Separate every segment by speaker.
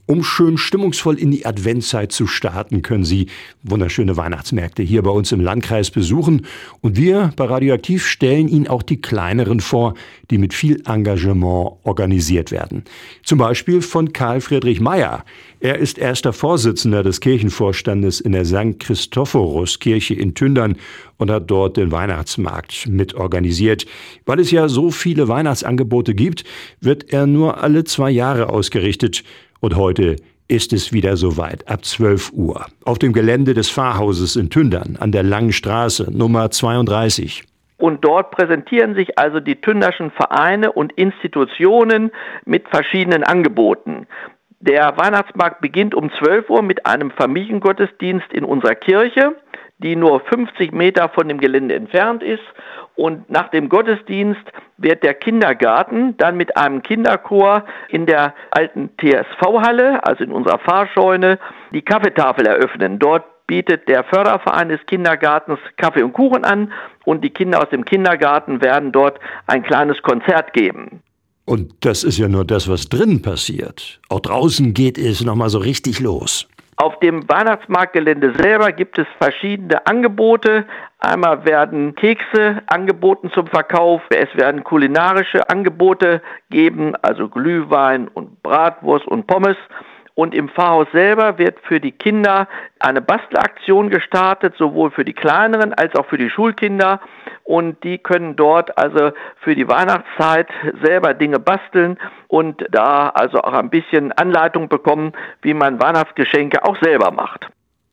Speaker 1: Um schön stimmungsvoll in die Adventszeit zu starten, können Sie wunderschöne Weihnachtsmärkte hier bei uns im Landkreis besuchen. Und wir bei Radioaktiv stellen Ihnen auch die kleineren vor, die mit viel Engagement organisiert werden. Zum Beispiel von Karl Friedrich Meyer. Er ist erster Vorsitzender des Kirchenvorstandes in der St. Christophorus-Kirche in Tündern und hat dort den Weihnachtsmarkt mitorganisiert. Weil es ja so viele Weihnachtsangebote gibt, wird er nur alle 2 Jahre ausgerichtet. Und heute ist es wieder soweit, ab 12 Uhr, auf dem Gelände des Pfarrhauses in Tündern an der Langen Straße, Nummer 32.
Speaker 2: Und dort präsentieren sich also die tünderschen Vereine und Institutionen mit verschiedenen Angeboten. Der Weihnachtsmarkt beginnt um 12 Uhr mit einem Familiengottesdienst in unserer Kirche, die nur 50 Meter von dem Gelände entfernt ist. Und nach dem Gottesdienst wird der Kindergarten dann mit einem Kinderchor in der alten TSV-Halle, also in unserer Pfarrscheune, die Kaffeetafel eröffnen. Dort bietet der Förderverein des Kindergartens Kaffee und Kuchen an und die Kinder aus dem Kindergarten werden dort ein kleines Konzert geben.
Speaker 1: Und das ist ja nur das, was drinnen passiert. Auch draußen geht es nochmal so richtig los.
Speaker 2: Auf dem Weihnachtsmarktgelände selber gibt es verschiedene Angebote. Einmal werden Kekse angeboten zum Verkauf. Es werden kulinarische Angebote geben, also Glühwein und Bratwurst und Pommes. Und im Pfarrhaus selber wird für die Kinder eine Bastelaktion gestartet, sowohl für die Kleineren als auch für die Schulkinder. Und die können dort also für die Weihnachtszeit selber Dinge basteln und da also auch ein bisschen Anleitung bekommen, wie man Weihnachtsgeschenke auch selber macht.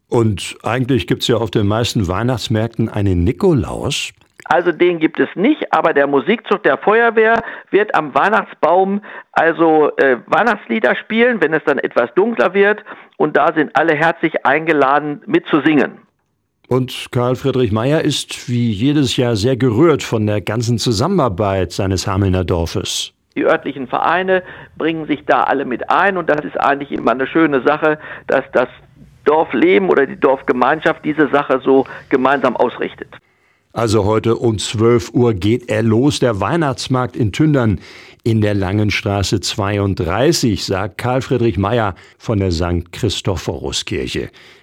Speaker 1: Und eigentlich gibt es ja auf den meisten Weihnachtsmärkten einen Nikolaus.
Speaker 2: Also den gibt es nicht, aber der Musikzug der Feuerwehr wird am Weihnachtsbaum also Weihnachtslieder spielen, wenn es dann etwas dunkler wird. Und da sind alle herzlich eingeladen, mitzusingen.
Speaker 1: Und Karl Friedrich Meyer ist wie jedes Jahr sehr gerührt von der ganzen Zusammenarbeit seines Hamelner Dorfes.
Speaker 2: Die örtlichen Vereine bringen sich da alle mit ein und das ist eigentlich immer eine schöne Sache, dass das Dorfleben oder die Dorfgemeinschaft diese Sache so gemeinsam ausrichtet.
Speaker 1: Also heute um 12 Uhr geht er los, der Weihnachtsmarkt in Tündern in der Langen Straße 32, sagt Karl Friedrich Meyer von der St. Christophorus-Kirche.